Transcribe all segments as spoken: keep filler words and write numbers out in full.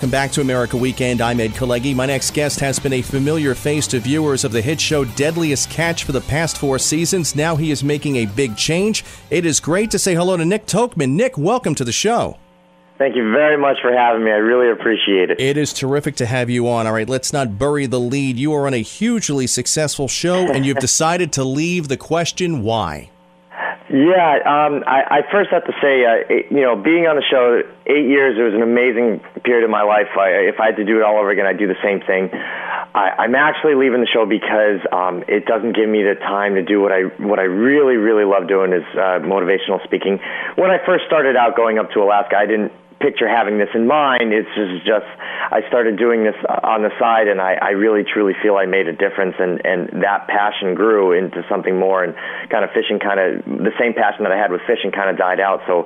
welcome back to America Weekend. I'm Ed Kalegi. My next guest has been a familiar face to viewers of the hit show Deadliest Catch for the past four seasons. Now he is making a big change. It is great to say hello to Nick Tokman. Nick, welcome to the show. Thank you very much for having me. I really appreciate it. It is terrific to have you on. All right, let's not bury the lead. You are on a hugely successful show, and you've decided to leave. The question, why? Yeah, um, I, I first have to say, uh, it, you know, being on the show, eight years, it was an amazing period of my life. I, if I had to do it all over again, I'd do the same thing. I, I'm actually leaving the show because um, it doesn't give me the time to do what I what I really, really love doing is uh, motivational speaking. When I first started out going up to Alaska, I didn't picture having this in mind. It's just, just I started doing this on the side, and I, I really, truly feel I made a difference, and, and that passion grew into something more, and kind of fishing kind of, the same passion that I had with fishing kind of died out, so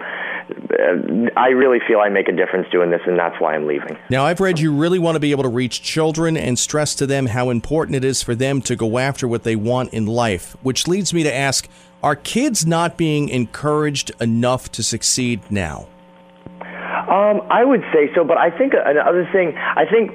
uh, I really feel I make a difference doing this, and that's why I'm leaving. Now, I've read you really want to be able to reach children and stress to them how important it is for them to go after what they want in life, which leads me to ask, are kids not being encouraged enough to succeed now? Um, I would say so, but I think another thing, I think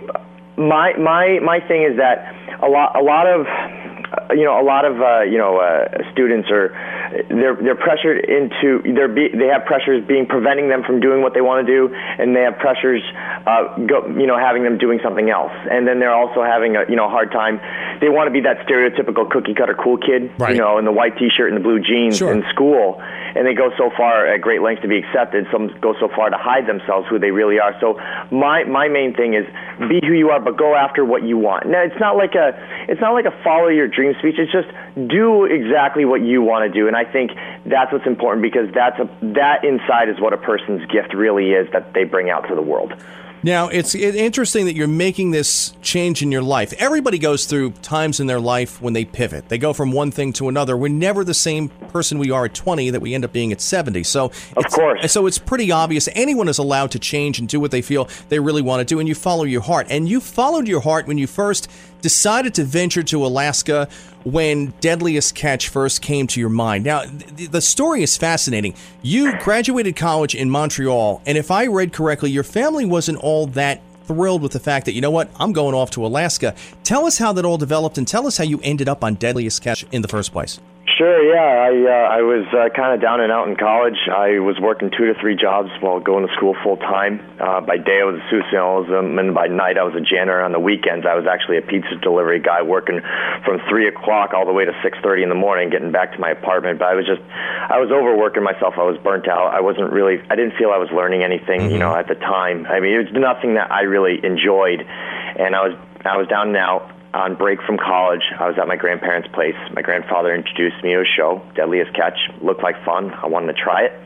my my my thing is that a lot a lot of you know a lot of uh, you know uh, students are they're they're pressured into they're be, they have pressures being preventing them from doing what they want to do, and they have pressures uh, go, you know having them doing something else, and then they're also having a you know hard time. They want to be that stereotypical cookie cutter cool kid, right. you know, in the white T-shirt and the blue jeans sure. in school. And they go so far at great lengths to be accepted. Some go so far to hide themselves who they really are. So my my main thing is be who you are, but go after what you want. Now it's not like a it's not like a follow your dream speech. It's just do exactly what you want to do. And I think that's what's important, because that's a that inside is what a person's gift really is that they bring out to the world. Now, it's interesting that you're making this change in your life. Everybody goes through times in their life when they pivot. They go from one thing to another. We're never the same person we are at twenty that we end up being at seventy. So, of course. So it's pretty obvious. Anyone is allowed to change and do what they feel they really want to do, and you follow your heart. And you followed your heart when you first decided to venture to Alaska when Deadliest Catch first came to your mind. Now, th- the story is fascinating. You graduated college in Montreal, and if I read correctly, your family wasn't all that thrilled with the fact that, you know what, I'm going off to Alaska. Tell us how that all developed, and tell us how you ended up on Deadliest Catch in the first place. Sure, yeah. I uh, I was uh, kind of down and out in college. I was working two to three jobs while going to school full time. Uh, by day I was a socialism, and by night I was a janitor. On the weekends I was actually a pizza delivery guy, working from three o'clock all the way to six thirty in the morning, getting back to my apartment. But I was just, I was overworking myself. I was burnt out. I wasn't really, I didn't feel I was learning anything, mm-hmm. you know, at the time. I mean, it was nothing that I really enjoyed, and I was I was down and out. On break from college, I was at my grandparents' place. My grandfather introduced me to a show, Deadliest Catch. Looked like fun. I wanted to try it.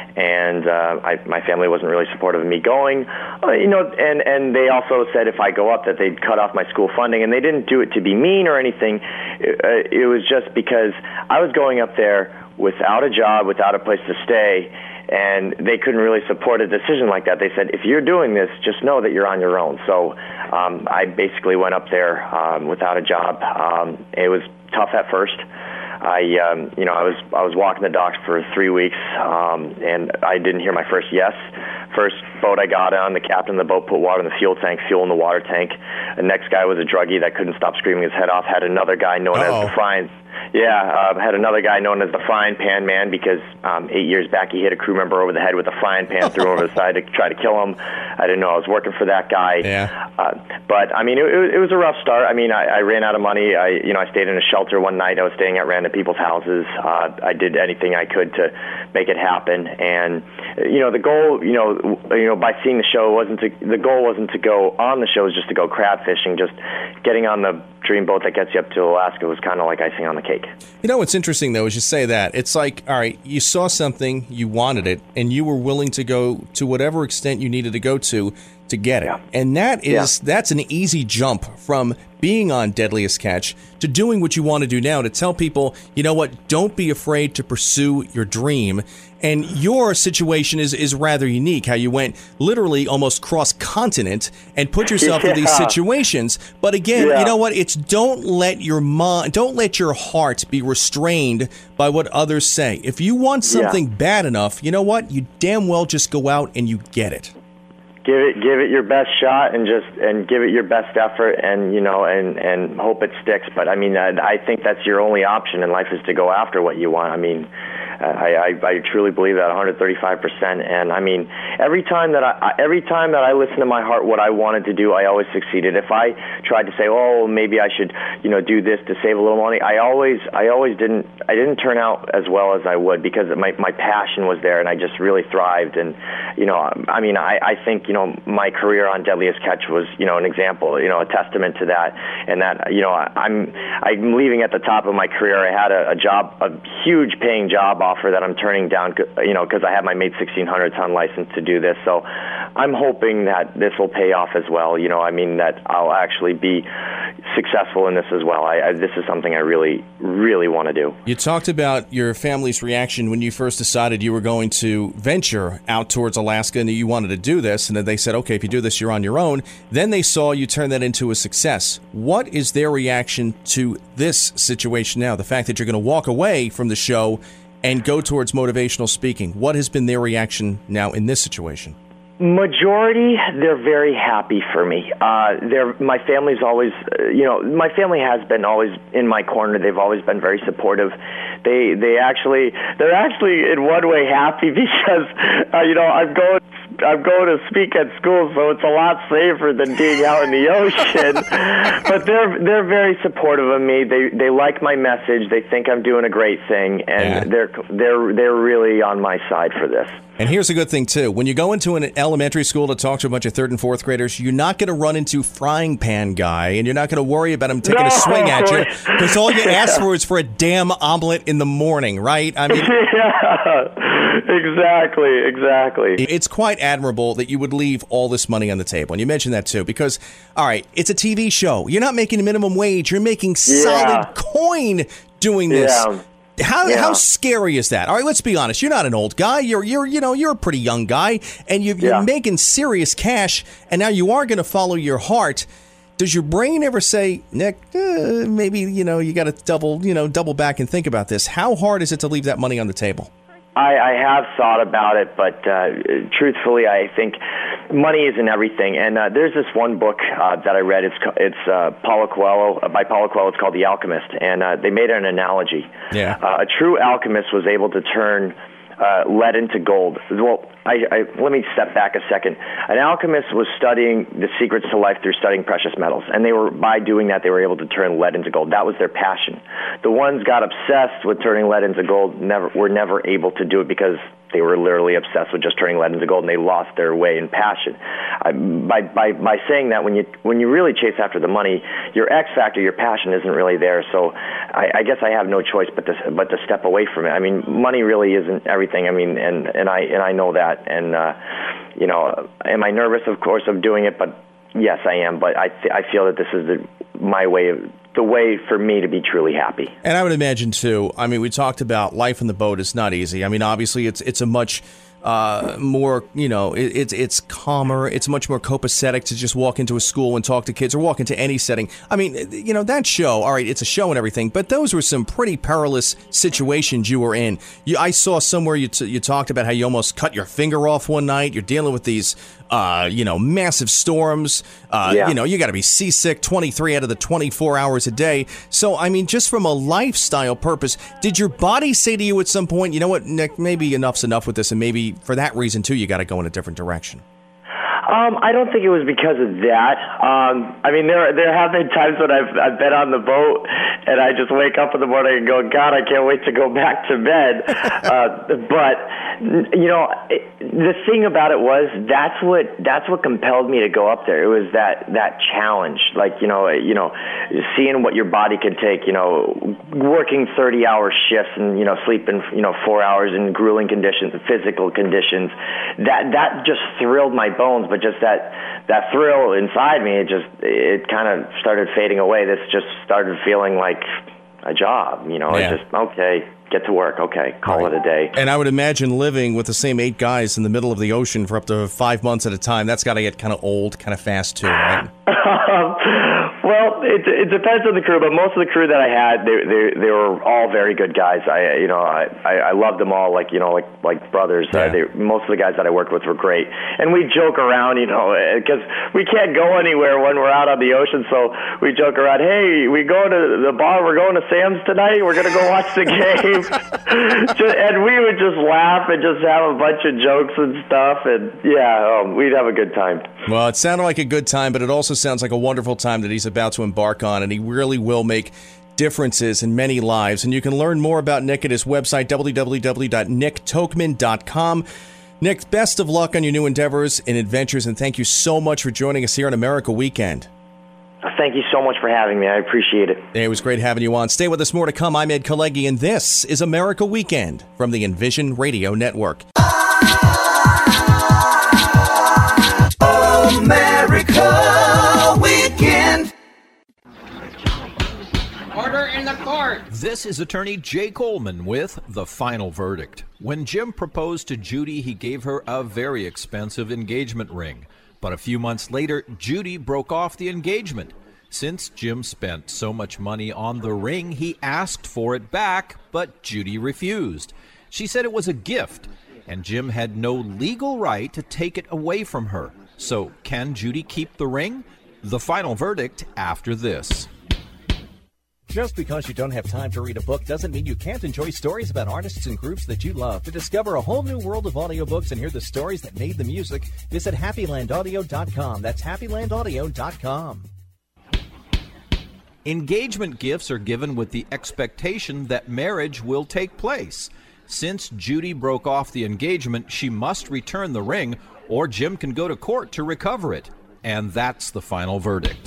And uh, I, my family wasn't really supportive of me going. Uh, you know, and, and they also said if I go up that they'd cut off my school funding. And they didn't do it to be mean or anything. It, uh, it was just because I was going up there without a job, without a place to stay, and they couldn't really support a decision like that. They said, if you're doing this, just know that you're on your own. So um, I basically went up there um, without a job. Um, it was tough at first. I, um, you know, I was I was walking the docks for three weeks, um, and I didn't hear my first yes. First boat I got on, the captain of the boat put water in the fuel tank, fuel in the water tank. The next guy was a druggie that couldn't stop screaming his head off. Had another guy known Uh-oh. as the frying. Yeah, uh, had another guy known as the frying pan man because um, eight years back he hit a crew member over the head with a frying pan, threw him over the side to try to kill him. I didn't know I was working for that guy. Yeah. Uh, but I mean, it, it was a rough start. I mean, I, I ran out of money. I, you know, I stayed in a shelter one night. I was staying at random people's houses. Uh, I did anything I could to make it happen. And you know, the goal, you know, you know, by seeing the show wasn't to, the goal wasn't to go on the show, was just to go crab fishing. Just getting on the dream boat that gets you up to Alaska was kind of like icing on the cake. You know what's interesting, though, is you say that. It's like, all right, you saw something, you wanted it, and you were willing to go to whatever extent you needed to go to to get it. Yeah. And that is Yeah. that's an easy jump from being on Deadliest Catch to doing what you want to do now, to tell people, you know what, don't be afraid to pursue your dream. And your situation is, is rather unique, how you went literally almost cross-continent and put yourself yeah. in these situations. But again, yeah. you know what? It's don't let your mind, don't let your heart be restrained by what others say. If you want something yeah. bad enough, you know what? You damn well just go out and you get it. give it give it your best shot and just and give it your best effort and you know and and hope it sticks. But I mean, I, I think that's your only option in life is to go after what you want. I mean, I, I, I truly believe that one hundred thirty-five percent. And I mean, every time that I every time that I listen to my heart, what I wanted to do, I always succeeded. If I tried to say, oh, maybe I should, you know, do this to save a little money, I always I always didn't I didn't turn out as well as I would because my my passion was there and I just really thrived. And you know, I mean, I, I think you know my career on Deadliest Catch was you know an example, you know, a testament to that. And that you know I'm I'm leaving at the top of my career. I had a, a job, a huge paying job offer that I'm turning down, you know, because I have my Made sixteen hundred ton license to do this. So I'm hoping that this will pay off as well. You know, I mean, that I'll actually be successful in this as well. I, I, this is something I really, really want to do. You talked about your family's reaction when you first decided you were going to venture out towards Alaska and that you wanted to do this. And then they said, okay, if you do this, you're on your own. Then they saw you turn that into a success. What is their reaction to this situation now? The fact that you're going to walk away from the show and go towards motivational speaking. What has been their reaction now in this situation? Majority, they're very happy for me. Uh, they're, my family's always, uh, you know, my family has been always in my corner. They've always been very supportive. They, they actually, they're actually in one way happy because, uh, you know, I'm going, I'm going to speak at school, so it's a lot safer than being out in the ocean. But they're, they're very supportive of me. They, they like my message. They think I'm doing a great thing, and yeah. they're, they're, they're really on my side for this. And here's a good thing, too. When you go into an elementary school to talk to a bunch of third and fourth graders, you're not going to run into Frying Pan Guy, and you're not going to worry about him taking no. a swing at you, because all you ask for is for a damn omelet in the morning, right? I mean, yeah, exactly, exactly. It's quite admirable that you would leave all this money on the table. And you mentioned that, too, because, all right, it's a T V show. You're not making a minimum wage. You're making solid yeah. coin doing this. Yeah. How yeah. how scary is that? All right, let's be honest. You're not an old guy. You're you're you know you're a pretty young guy, and you, you're yeah. making serious cash. And now you are going to follow your heart. Does your brain ever say, Nick, uh, maybe you know you got to double you know double back and think about this? How hard is it to leave that money on the table? I, I have thought about it, but uh, truthfully, I think money isn't everything. And uh, there's this one book uh, that I read. It's it's uh, Paulo Coelho uh, by Paulo Coelho. It's called The Alchemist, and uh, they made an analogy. Yeah. Uh, a true alchemist was able to turn uh, lead into gold. Well, I, I, let me step back a second. An alchemist was studying the secrets to life through studying precious metals, and they were by doing that they were able to turn lead into gold. That was their passion. The ones got obsessed with turning lead into gold never were never able to do it because they were literally obsessed with just turning lead into gold, and they lost their way in passion. I, by by by saying that, when you when you really chase after the money, your X factor, your passion, isn't really there. So I, I guess I have no choice but to but to step away from it. I mean, money really isn't everything. I mean, and and I and I know that. And uh, you know, am I nervous? Of course, of doing it, but yes, I am. But I th- I feel that this is the, my way of. the way for me to be truly happy. And I would imagine, too, I mean, we talked about life on the boat is not easy. I mean, obviously, it's it's a much uh, more, you know, it, it's it's calmer. It's much more copacetic to just walk into a school and talk to kids or walk into any setting. I mean, you know, that show, all right, it's a show and everything, but those were some pretty perilous situations you were in. You, I saw somewhere you, t- you talked about how you almost cut your finger off one night. You're dealing with these Uh, you know, massive storms. Uh, yeah. You know, you got to be seasick twenty-three out of the twenty-four hours a day. So, I mean, just from a lifestyle purpose, did your body say to you at some point, you know what, Nick, maybe enough's enough with this, and maybe for that reason, too, you got to go in a different direction? Um, I don't think it was because of that. Um, I mean, there there have been times when I've I've been on the boat and I just wake up in the morning and go, God, I can't wait to go back to bed. uh, but you know, it, the thing about it was that's what that's what compelled me to go up there. It was that that challenge, like you know, you know, seeing what your body could take. You know, working thirty hour shifts and you know sleeping you know four hours in grueling conditions, physical conditions. That that just thrilled my bones. But just that that thrill inside me, it just it kind of started fading away. This just started feeling like a job, you know. Yeah. It's just okay, get to work, okay, call right. it a day. And I would imagine living with the same eight guys in the middle of the ocean for up to five months at a time. That's got to get kind of old, kind of fast too, right? Well, it it depends on the crew, but most of the crew that I had, they they they were all very good guys. I you know I I, I loved them all like you know like like brothers. Yeah. Uh, they, most of the guys that I worked with were great, and we joke around, you know, because we can't go anywhere when we're out on the ocean, so we joke around. Hey, we go to the bar. We're going to Sam's tonight. We're gonna go watch the game, just, and we would just laugh and just have a bunch of jokes and stuff, and yeah, um, we'd have a good time. Well, it sounded like a good time, but it also sounds like a wonderful time that he's about to embark on, and he really will make differences in many lives. And you can learn more about Nick at his website, w w w dot nick tokman dot com. Nick, best of luck on your new endeavors and adventures, and thank you so much for joining us here on America Weekend. Thank you so much for having me. I appreciate it. It was great having you on. Stay with us. More to come. I'm Ed Kalegi, and this is America Weekend from the Envision Radio Network. America Weekend. Order in the court. This is attorney Jay Coleman with the final verdict. When Jim proposed to Judy, he gave her a very expensive engagement ring. But a few months later, Judy broke off the engagement. Since Jim spent so much money on the ring, he asked for it back, but Judy refused. She said it was a gift, and Jim had no legal right to take it away from her. So, can Judy keep the ring? The final verdict after this. Just because you don't have time to read a book doesn't mean you can't enjoy stories about artists and groups that you love. To discover a whole new world of audiobooks and hear the stories that made the music, visit happy land audio dot com. That's happy land audio dot com. Engagement gifts are given with the expectation that marriage will take place. Since Judy broke off the engagement, she must return the ring, or Jim can go to court to recover it. And that's the final verdict.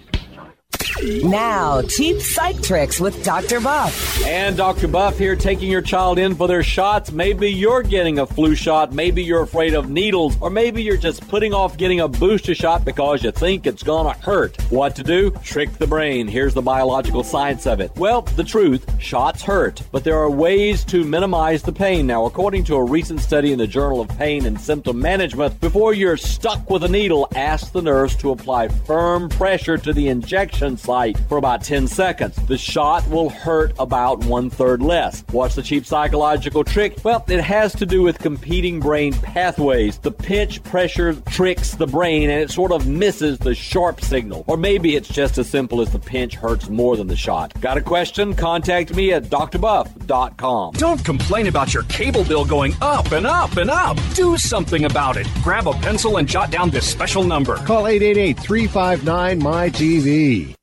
Now, cheap psych tricks with Doctor Buff. And Doctor Buff here, taking your child in for their shots. Maybe you're getting a flu shot, maybe you're afraid of needles, or maybe you're just putting off getting a booster shot because you think it's gonna hurt. What to do? Trick the brain. Here's the biological science of it. Well, the truth, shots hurt, but there are ways to minimize the pain. Now, according to a recent study in the Journal of Pain and Symptom Management, before you're stuck with a needle, ask the nurse to apply firm pressure to the injection site for about ten seconds. The shot will hurt about one-third less. What's the cheap psychological trick? Well, it has to do with competing brain pathways. The pinch pressure tricks the brain and it sort of misses the sharp signal. Or maybe it's just as simple as the pinch hurts more than the shot. Got a question? Contact me at d r buff dot com. Don't complain about your cable bill going up and up and up. Do something about it. Grab a pencil and jot down this special number. Call eight eight eight, three five nine, M Y T V.